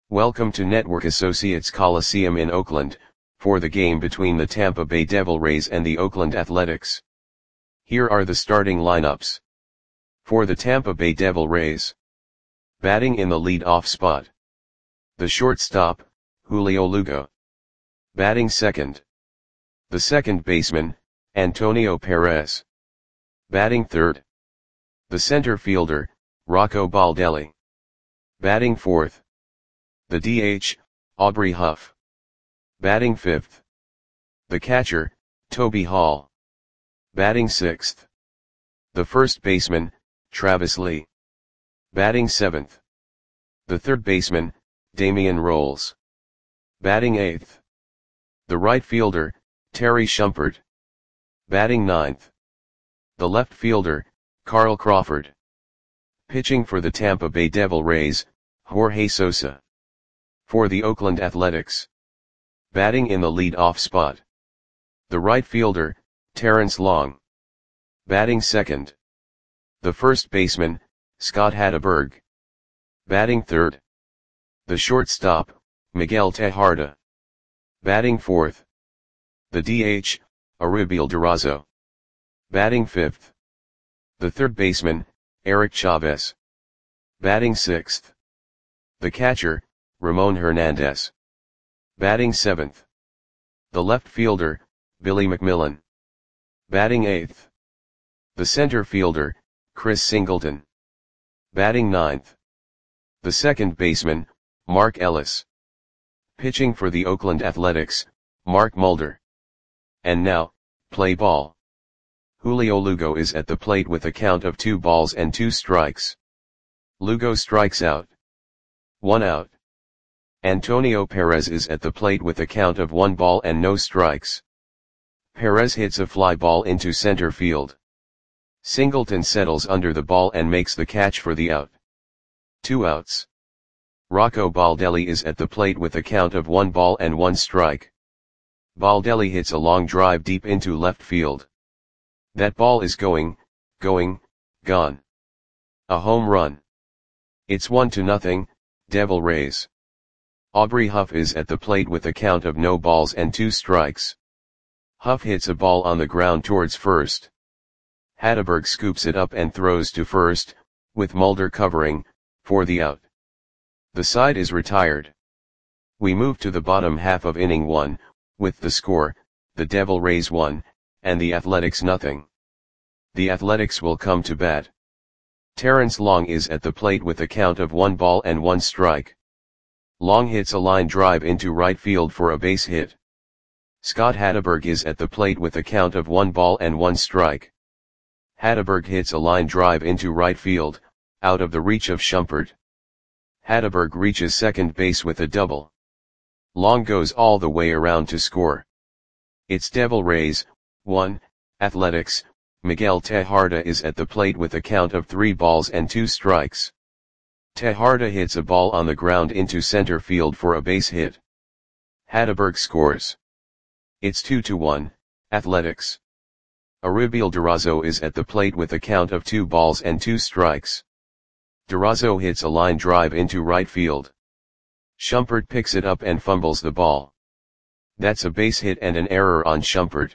Welcome to Network Associates Coliseum in Oakland, for the game between the Tampa Bay Devil Rays and the Oakland Athletics. Here are the starting lineups. For the Tampa Bay Devil Rays. Batting in the lead-off spot. The shortstop, Julio Lugo. Batting second. The second baseman, Antonio Perez. Batting third. The center fielder, Rocco Baldelli. Batting fourth. The DH, Aubrey Huff. Batting fifth. The catcher, Toby Hall. Batting sixth. The first baseman, Travis Lee. Batting seventh. The third baseman, Damian Rolls. Batting eighth. The right fielder, Terry Shumpert. Batting ninth. The left fielder, Carl Crawford. Pitching for the Tampa Bay Devil Rays, Jorge Sosa. For the Oakland Athletics. Batting in the lead-off spot. The right fielder, Terrence Long. Batting second. The first baseman, Scott Hatteberg. Batting third. The shortstop, Miguel Tejada. Batting fourth. The DH, Arubiel Durazo. Batting fifth. The third baseman, Eric Chavez. Batting sixth. The catcher, Ramon Hernandez. Batting seventh. The left fielder, Billy McMillan. Batting eighth. The center fielder, Chris Singleton. Batting ninth. The second baseman, Mark Ellis. Pitching for the Oakland Athletics, Mark Mulder. And now, play ball. Julio Lugo is at the plate with a count of 2 balls and 2 strikes. Lugo strikes out. 1 out. Antonio Perez is at the plate with a count of 1 ball and no strikes. Perez hits a fly ball into center field. Singleton settles under the ball and makes the catch for the out. 2 outs. Rocco Baldelli is at the plate with a count of 1 ball and 1 strike. Baldelli hits a long drive deep into left field. That ball is gone. A home run. It's 1-0, Devil Rays. Aubrey Huff is at the plate with a count of no balls and 2 strikes. Huff hits a ball on the ground towards first. Hatteberg scoops it up and throws to first, with Mulder covering, for the out. The side is retired. We move to the bottom half of inning 1, with the score, the Devil Rays 1, and the Athletics 0. The Athletics will come to bat. Terrence Long is at the plate with a count of 1 ball and 1 strike. Long hits a line drive into right field for a base hit. Scott Hatteberg is at the plate with a count of 1 ball and 1 strike. Hatteberg hits a line drive into right field, out of the reach of Shumpert. Hatteberg reaches second base with a double. Long goes all the way around to score. It's Devil Rays 1, Athletics. Miguel Tejada is at the plate with a count of 3 balls and 2 strikes. Tejada hits a ball on the ground into center field for a base hit. Hatteberg scores. It's 2-1, Athletics. Arubiel Durazo is at the plate with a count of 2 balls and 2 strikes. Durazo hits a line drive into right field. Shumpert picks it up and fumbles the ball. That's a base hit and an error on Shumpert.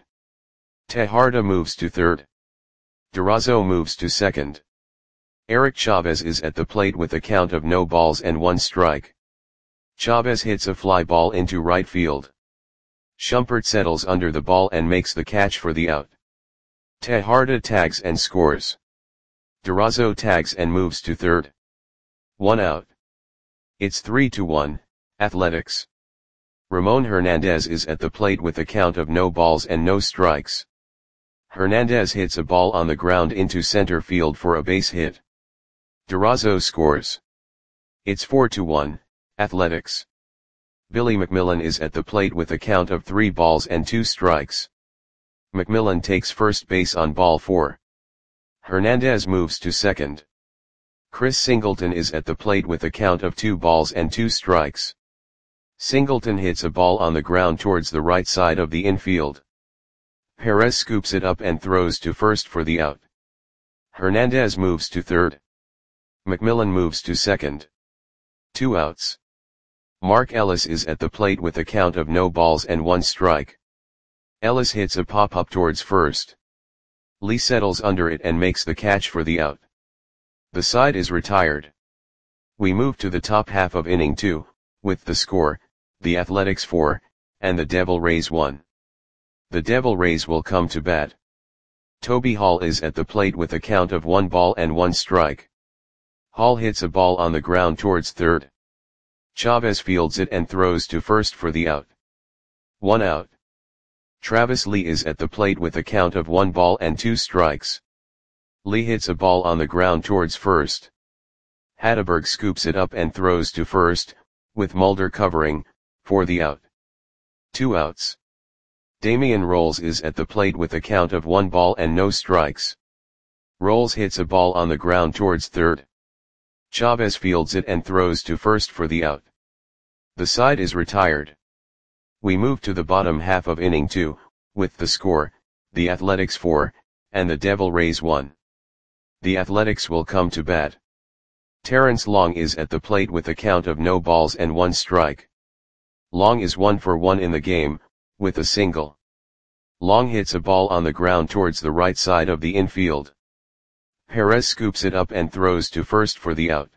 Tejada moves to third. Durazo moves to second. Eric Chavez is at the plate with a count of no balls and 1 strike. Chavez hits a fly ball into right field. Shumpert settles under the ball and makes the catch for the out. Tejada tags and scores. Durazo tags and moves to third. 1 out. It's 3-1, Athletics. Ramon Hernandez is at the plate with a count of no balls and no strikes. Hernandez hits a ball on the ground into center field for a base hit. Durazo scores. It's 4-1, Athletics. Billy McMillan is at the plate with a count of 3 balls and 2 strikes. McMillan takes first base on ball 4. Hernandez moves to second. Chris Singleton is at the plate with a count of 2 balls and 2 strikes. Singleton hits a ball on the ground towards the right side of the infield. Perez scoops it up and throws to first for the out. Hernandez moves to third. McMillan moves to second. 2 outs. Mark Ellis is at the plate with a count of no balls and 1 strike. Ellis hits a pop-up towards first. Lee settles under it and makes the catch for the out. The side is retired. We move to the top half of inning 2, with the score, the Athletics 4, and the Devil Rays 1. The Devil Rays will come to bat. Toby Hall is at the plate with a count of 1 ball and 1 strike. Hall hits a ball on the ground towards third. Chavez fields it and throws to first for the out. 1 out. Travis Lee is at the plate with a count of 1 ball and 2 strikes. Lee hits a ball on the ground towards first. Hatteberg scoops it up and throws to first, with Mulder covering, for the out. 2 outs. Damian Rolls is at the plate with a count of 1 ball and no strikes. Rolls hits a ball on the ground towards third. Chavez fields it and throws to first for the out. The side is retired. We move to the bottom half of inning 2, with the score, the Athletics 4, and the Devil Rays 1. The Athletics will come to bat. Terrence Long is at the plate with a count of no balls and 1 strike. Long is 1 for 1 in the game, with a single. Long hits a ball on the ground towards the right side of the infield. Perez scoops it up and throws to first for the out.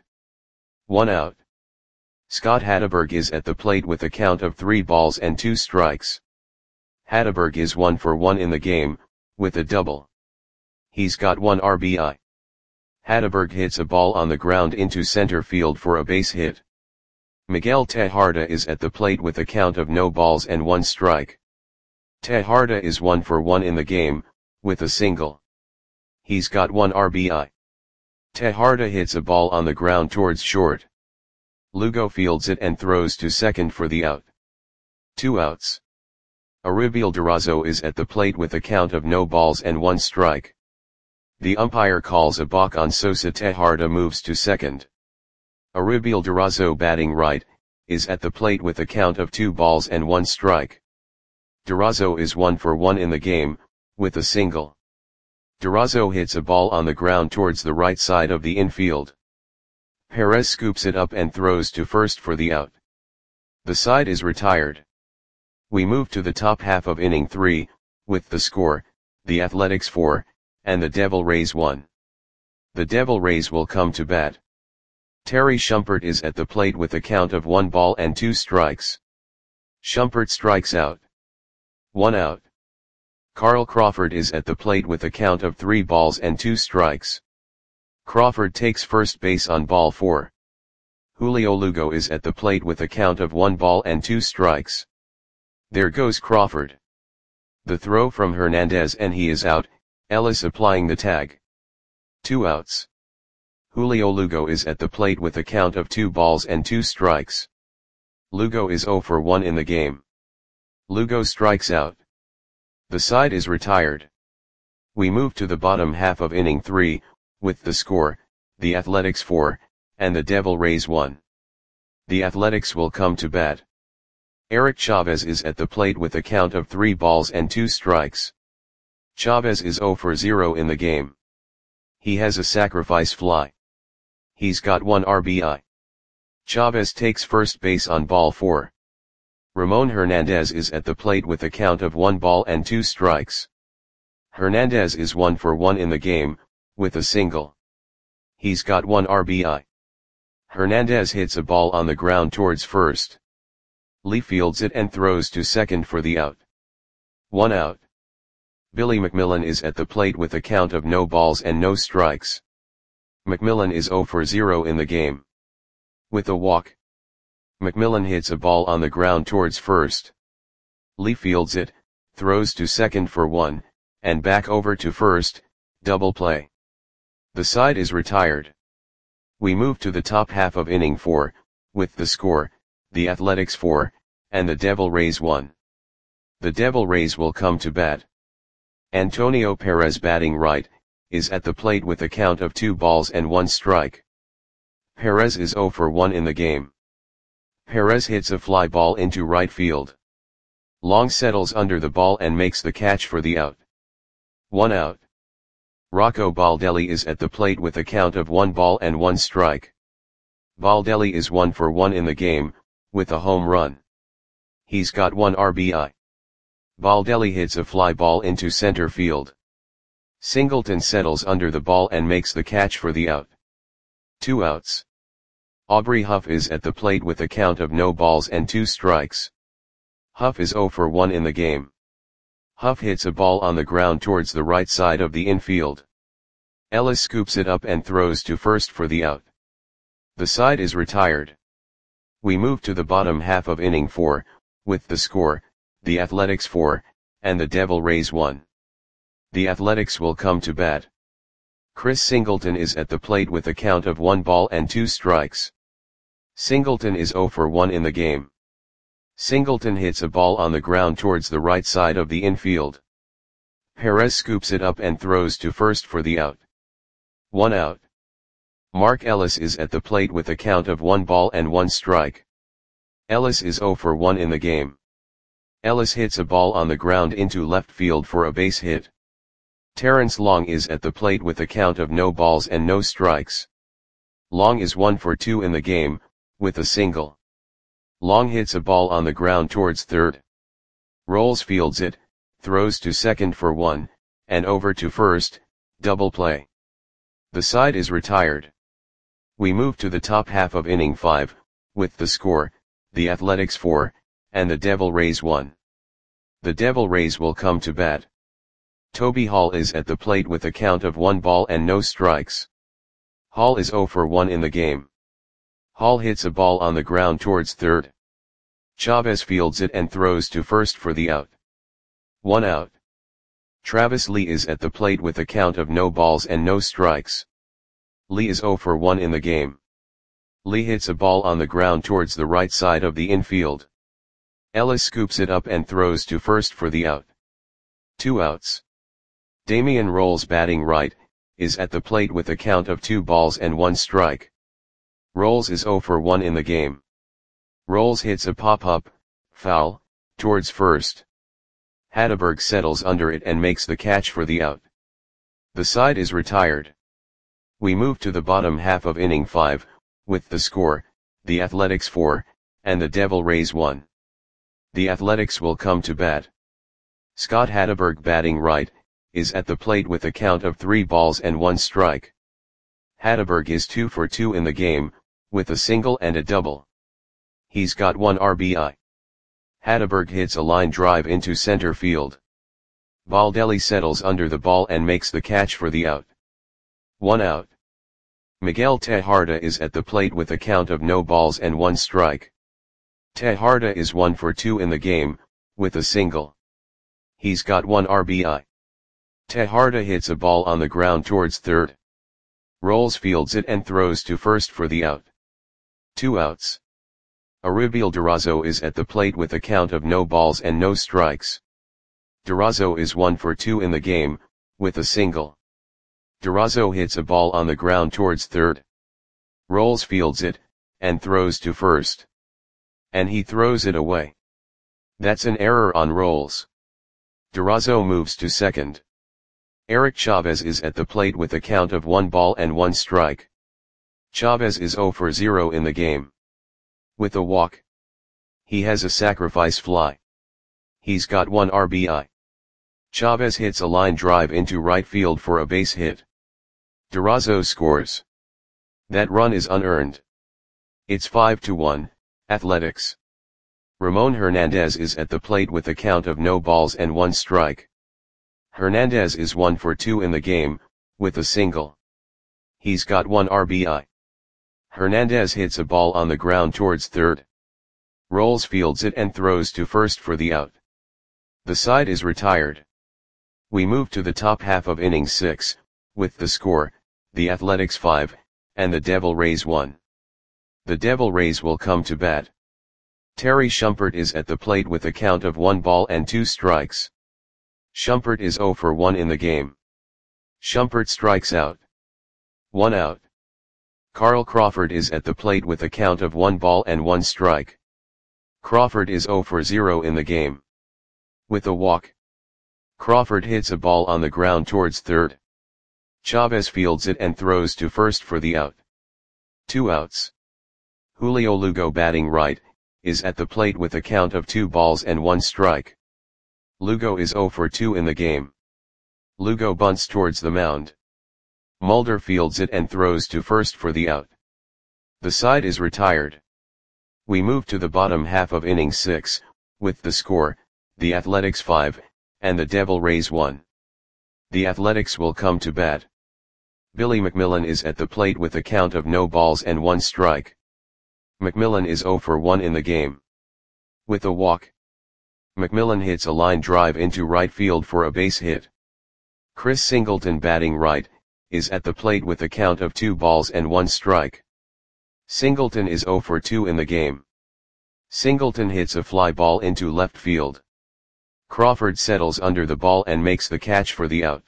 1 out. Scott Hatteberg is at the plate with a count of 3 balls and 2 strikes. Hatteberg is 1 for 1 in the game, with a double. He's got 1 RBI. Hatteberg hits a ball on the ground into center field for a base hit. Miguel Tejada is at the plate with a count of no balls and 1 strike. Tejada is 1 for 1 in the game, with a single. He's got 1 RBI. Tejada hits a ball on the ground towards short. Lugo fields it and throws to second for the out. 2 outs. Aribiel Durazo is at the plate with a count of no balls and 1 strike. The umpire calls a balk on Sosa. Tejada moves to second. Aribiel Durazo, batting right, is at the plate with a count of 2 balls and 1 strike. Durazo is 1 for 1 in the game, with a single. Durazo hits a ball on the ground towards the right side of the infield. Perez scoops it up and throws to first for the out. The side is retired. We move to the top half of inning 3, with the score, the Athletics 4, and the Devil Rays 1. The Devil Rays will come to bat. Terry Shumpert is at the plate with a count of 1 ball and 2 strikes. Shumpert strikes out. 1 out. Carl Crawford is at the plate with a count of 3 balls and 2 strikes. Crawford takes first base on ball 4. Julio Lugo is at the plate with a count of 1 ball and 2 strikes. There goes Crawford. The throw from Hernandez and he is out, Ellis applying the tag. 2 outs. Julio Lugo is at the plate with a count of 2 balls and 2 strikes. Lugo is 0 for 1 in the game. Lugo strikes out. The side is retired. We move to the bottom half of inning 3, with the score, the Athletics 4, and the Devil Rays 1. The Athletics will come to bat. Eric Chavez is at the plate with a count of 3 balls and 2 strikes. Chavez is 0 for 0 in the game. He has a sacrifice fly. He's got 1 RBI. Chavez takes first base on ball 4. Ramon Hernandez is at the plate with a count of 1 ball and 2 strikes. Hernandez is 1 for 1 in the game, with a single. He's got 1 RBI. Hernandez hits a ball on the ground towards first. Lee fields it and throws to second for the out. 1 out. Billy McMillan is at the plate with a count of no balls and no strikes. McMillan is 0 for 0 in the game. With a walk. McMillan hits a ball on the ground towards first. Lee fields it, throws to second for 1, and back over to first, double play. The side is retired. We move to the top half of inning 4, with the score, the Athletics 4, and the Devil Rays 1. The Devil Rays will come to bat. Antonio Perez, batting right, is at the plate with a count of 2 balls and 1 strike. Perez is 0 for 1 in the game. Perez hits a fly ball into right field. Long settles under the ball and makes the catch for the out. 1 out. Rocco Baldelli is at the plate with a count of 1 ball and 1 strike. Baldelli is 1 for 1 in the game, with a home run. He's got 1 RBI. Baldelli hits a fly ball into center field. Singleton settles under the ball and makes the catch for the out. 2 outs. Aubrey Huff is at the plate with a count of no balls and 2 strikes. Huff is 0 for 1 in the game. Huff hits a ball on the ground towards the right side of the infield. Ellis scoops it up and throws to first for the out. The side is retired. We move to the bottom half of inning 4, with the score, the Athletics 4, and the Devil Rays 1. The Athletics will come to bat. Chris Singleton is at the plate with a count of 1 ball and 2 strikes. Singleton is 0 for 1 in the game. Singleton hits a ball on the ground towards the right side of the infield. Perez scoops it up and throws to first for the out. 1 out. Mark Ellis is at the plate with a count of 1 ball and 1 strike. Ellis is 0 for 1 in the game. Ellis hits a ball on the ground into left field for a base hit. Terrence Long is at the plate with a count of no balls and no strikes. Long is 1 for 2 in the game, with a single. Long hits a ball on the ground towards third. Rolls fields it, throws to second for 1, and over to first, double play. The side is retired. We move to the top half of inning 5, with the score, the Athletics 4, and the Devil Rays 1. The Devil Rays will come to bat. Toby Hall is at the plate with a count of 1 ball and no strikes. Hall is 0 for 1 in the game. Hall hits a ball on the ground towards third. Chavez fields it and throws to first for the out. 1 out. Travis Lee is at the plate with a count of no balls and no strikes. Lee is 0 for 1 in the game. Lee hits a ball on the ground towards the right side of the infield. Ellis scoops it up and throws to first for the out. 2 outs. Damian Rolls, batting right, is at the plate with a count of 2 balls and 1 strike. Rolls is 0 for 1 in the game. Rolls hits a pop-up, foul, towards first. Hatteberg settles under it and makes the catch for the out. The side is retired. We move to the bottom half of inning 5, with the score, the Athletics 4, and the Devil Rays 1. The Athletics will come to bat. Scott Hatteberg, batting right, is at the plate with a count of 3 balls and 1 strike. Hatteberg is 2 for 2 in the game, with a single and a double. He's got 1 RBI. Hatteberg hits a line drive into center field. Baldelli settles under the ball and makes the catch for the out. 1 out. Miguel Tejada is at the plate with a count of no balls and 1 strike. Tejada is 1 for 2 in the game, with a single. He's got 1 RBI. Tejada hits a ball on the ground towards third. Rolls fields it and throws to first for the out. 2 outs. Aribiel Durazo is at the plate with a count of no balls and no strikes. Durazo is 1 for 2 in the game, with a single. Durazo hits a ball on the ground towards third. Rolls fields it, and throws to first. And he throws it away. That's an error on Rolls. Durazo moves to second. Eric Chavez is at the plate with a count of 1 ball and 1 strike. Chavez is 0 for 0 in the game. With a walk. He has a sacrifice fly. He's got 1 RBI. Chavez hits a line drive into right field for a base hit. Durazo scores. That run is unearned. It's 5-1, Athletics. Ramon Hernandez is at the plate with a count of no balls and 1 strike. Hernandez is 1 for 2 in the game, with a single. He's got 1 RBI. Hernandez hits a ball on the ground towards third. Rolls fields it and throws to first for the out. The side is retired. We move to the top half of inning 6, with the score, the Athletics 5, and the Devil Rays 1. The Devil Rays will come to bat. Terry Shumpert is at the plate with a count of 1 ball and 2 strikes. Shumpert is 0 for 1 in the game. Shumpert strikes out. 1 out. Carl Crawford is at the plate with a count of 1 ball and 1 strike. Crawford is 0 for 0 in the game. With a walk. Crawford hits a ball on the ground towards third. Chavez fields it and throws to first for the out. 2 outs. Julio Lugo, batting right, is at the plate with a count of 2 balls and 1 strike. Lugo is 0 for 2 in the game. Lugo bunts towards the mound. Mulder fields it and throws to first for the out. The side is retired. We move to the bottom half of inning 6, with the score, the Athletics 5, and the Devil Rays 1. The Athletics will come to bat. Billy McMillan is at the plate with a count of no balls and 1 strike. McMillan is 0 for 1 in the game. With a walk, McMillan hits a line drive into right field for a base hit. Chris Singleton, batting right, is at the plate with a count of 2 balls and 1 strike. Singleton is 0 for 2 in the game. Singleton hits a fly ball into left field. Crawford settles under the ball and makes the catch for the out.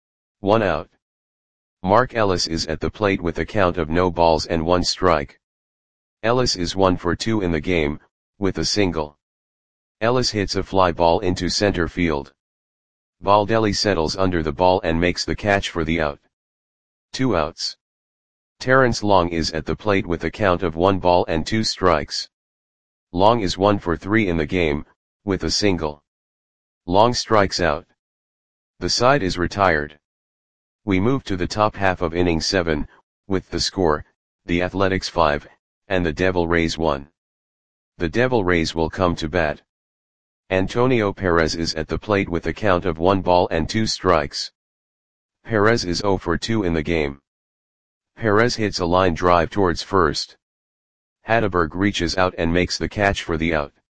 1 out. Mark Ellis is at the plate with a count of no balls and 1 strike. Ellis is 1 for 2 in the game, with a single. Ellis hits a fly ball into center field. Baldelli settles under the ball and makes the catch for the out. 2 outs. Terrence Long is at the plate with a count of 1 ball and 2 strikes. Long is 1 for 3 in the game, with a single. Long strikes out. The side is retired. We move to the top half of inning 7, with the score, the Athletics 5, and the Devil Rays 1. The Devil Rays will come to bat. Antonio Perez is at the plate with a count of 1 ball and 2 strikes. Perez is 0 for 2 in the game. Perez hits a line drive towards first. Hatteberg reaches out and makes the catch for the out.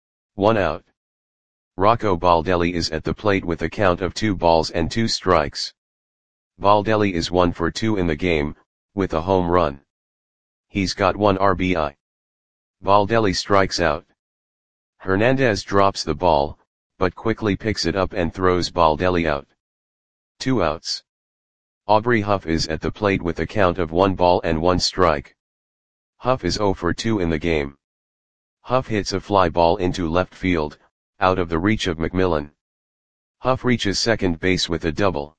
1 out. Rocco Baldelli is at the plate with a count of 2 balls and 2 strikes. Baldelli is 1 for 2 in the game, with a home run. He's got 1 RBI. Baldelli strikes out. Hernandez drops the ball, but quickly picks it up and throws Baldelli out. 2 outs. Aubrey Huff is at the plate with a count of 1 ball and 1 strike. Huff is 0 for 2 in the game. Huff hits a fly ball into left field, out of the reach of McMillan. Huff reaches second base with a double.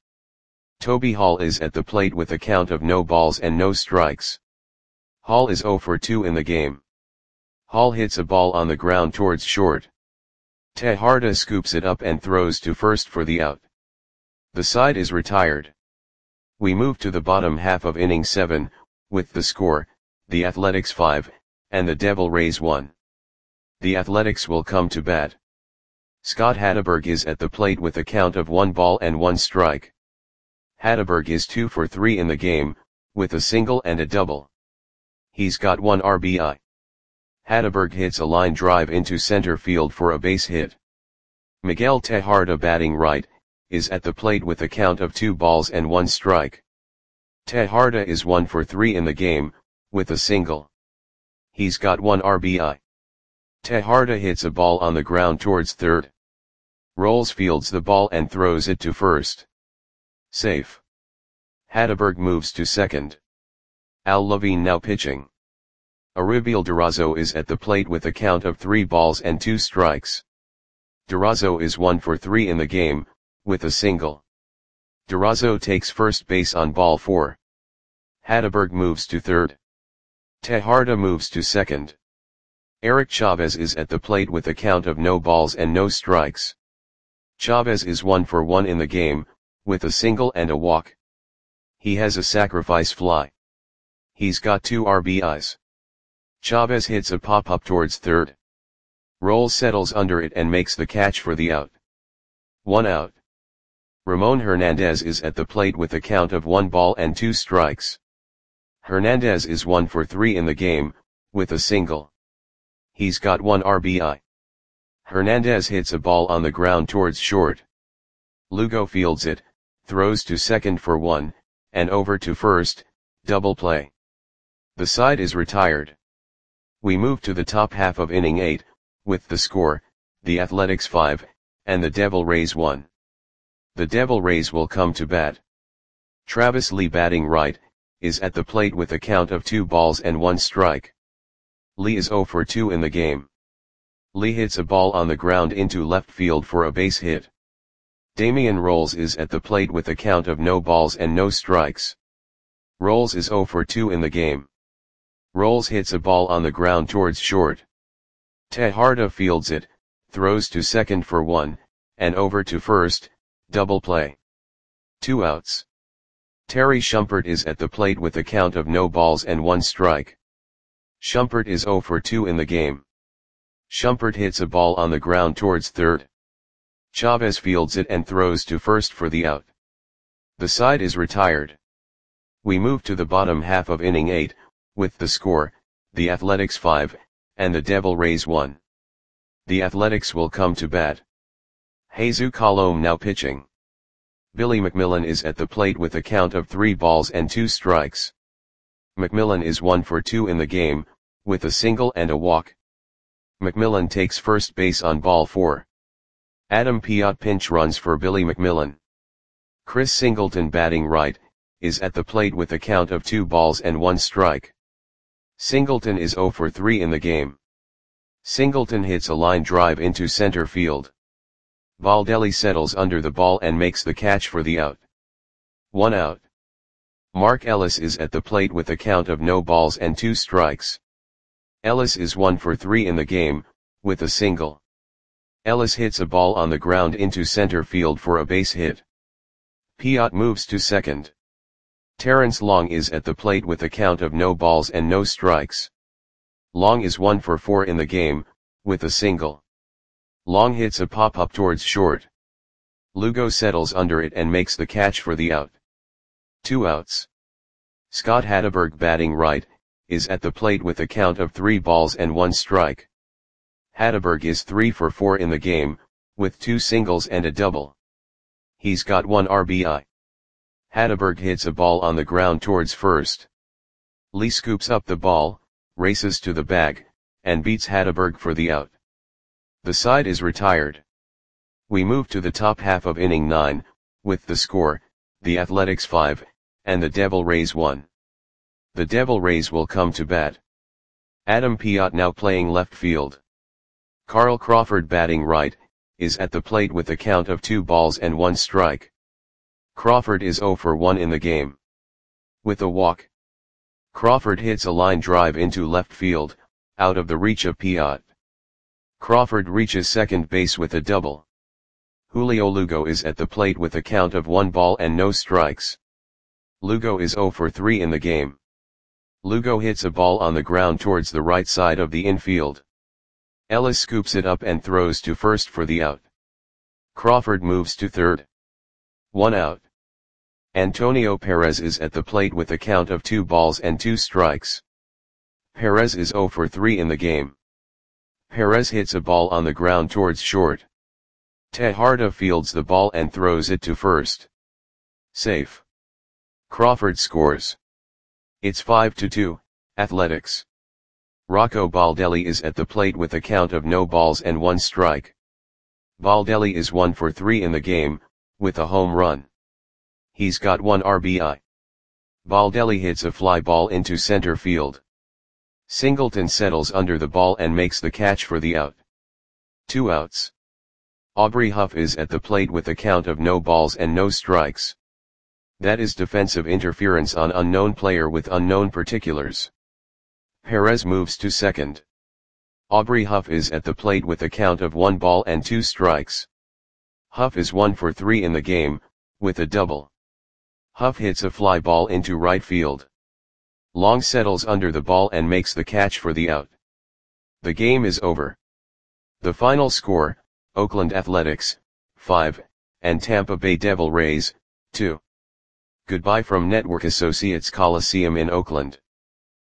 Toby Hall is at the plate with a count of no balls and no strikes. Hall is 0 for 2 in the game. Hall hits a ball on the ground towards short. Tejada scoops it up and throws to first for the out. The side is retired. We move to the bottom half of inning 7, with the score, the Athletics 5, and the Devil Rays 1. The Athletics will come to bat. Scott Hatteberg is at the plate with a count of 1 ball and 1 strike. Hatteberg is 2 for 3 in the game, with a single and a double. He's got 1 RBI. Hatteberg hits a line drive into center field for a base hit. Miguel Tejada, batting right, is at the plate with a count of 2 balls and 1 strike. Tejada is 1 for 3 in the game, with a single. He's got 1 RBI. Tejada hits a ball on the ground towards third. Rolls fields the ball and throws it to first. Safe. Hatteberg moves to second. Al Levine now pitching. Aribiel Durazo is at the plate with a count of 3 balls and 2 strikes. Durazo is 1 for 3 in the game, with a single. Durazo takes first base on ball 4. Hatteberg moves to third. Tejada moves to second. Eric Chavez is at the plate with a count of no balls and no strikes. Chavez is 1 for 1 in the game, with a single and a walk. He has a sacrifice fly. He's got 2 RBIs. Chavez hits a pop-up towards third. Rolls settles under it and makes the catch for the out. 1 out. Ramon Hernandez is at the plate with a count of 1 ball and 2 strikes. Hernandez is 1 for 3 in the game, with a single. He's got 1 RBI. Hernandez hits a ball on the ground towards short. Lugo fields it, throws to second for 1, and over to first, double play. The side is retired. We move to the top half of inning 8, with the score, the Athletics 5, and the Devil Rays 1. The Devil Rays will come to bat. Travis Lee, batting right, is at the plate with a count of 2 balls and 1 strike. Lee is 0 for 2 in the game. Lee hits a ball on the ground into left field for a base hit. Damian Rolls is at the plate with a count of no balls and no strikes. Rolls is 0 for 2 in the game. Rolls hits a ball on the ground towards short. Tejada fields it, throws to second for 1, and over to first, double play. 2 outs. Terry Shumpert is at the plate with a count of no balls and 1 strike. Shumpert is 0 for 2 in the game. Shumpert hits a ball on the ground towards third. Chavez fields it and throws to first for the out. The side is retired. We move to the bottom half of inning 8, with the score, the Athletics 5, and the Devil Rays 1. The Athletics will come to bat. Jesus Colome now pitching. Billy McMillan is at the plate with a count of 3 balls and 2 strikes. McMillan is 1 for 2 in the game, with a single and a walk. McMillan takes first base on ball 4. Adam Piot pinch runs for Billy McMillan. Chris Singleton batting right, is at the plate with a count of 2 balls and 1 strike. Singleton is 0 for 3 in the game. Singleton hits a line drive into center field. Baldelli settles under the ball and makes the catch for the out. 1 out. Mark Ellis is at the plate with a count of no balls and 2 strikes. Ellis is 1 for 3 in the game, with a single. Ellis hits a ball on the ground into center field for a base hit. Piot moves to second. Terrence Long is at the plate with a count of no balls and no strikes. Long is 1 for 4 in the game, with a single. Long hits a pop-up towards short. Lugo settles under it and makes the catch for the out. 2 outs. Scott Hatteberg batting right, is at the plate with a count of 3 balls and 1 strike. Hatteberg is 3 for 4 in the game, with 2 singles and a double. He's got 1 RBI. Hatteberg hits a ball on the ground towards first. Lee scoops up the ball, races to the bag, and beats Hatteberg for the out. The side is retired. We move to the top half of inning 9, with the score, the Athletics 5, and the Devil Rays 1. The Devil Rays will come to bat. Adam Piot now playing left field. Carl Crawford batting right, is at the plate with a count of 2 balls and 1 strike. Crawford is 0 for 1 in the game. With a walk. Crawford hits a line drive into left field, out of the reach of Piot. Crawford reaches second base with a double. Julio Lugo is at the plate with a count of 1 ball and no strikes. Lugo is 0 for 3 in the game. Lugo hits a ball on the ground towards the right side of the infield. Ellis scoops it up and throws to first for the out. Crawford moves to third. 1 out. Antonio Perez is at the plate with a count of 2 balls and 2 strikes. Perez is 0 for 3 in the game. Perez hits a ball on the ground towards short. Tejada fields the ball and throws it to first. Safe. Crawford scores. It's 5-2, Athletics. Rocco Baldelli is at the plate with a count of no balls and 1 strike. Baldelli is 1 for 3 in the game, with a home run. He's got 1 RBI. Baldelli hits a fly ball into center field. Singleton settles under the ball and makes the catch for the out. 2 outs. Aubrey Huff is at the plate with a count of no balls and no strikes. That is defensive interference on unknown player with unknown particulars. Perez moves to second. Aubrey Huff is at the plate with a count of 1 ball and 2 strikes. Huff is 1 for 3 in the game, with a double. Huff hits a fly ball into right field. Long settles under the ball and makes the catch for the out. The game is over. The final score, Oakland Athletics, 5, and Tampa Bay Devil Rays, 2. Goodbye from Network Associates Coliseum in Oakland.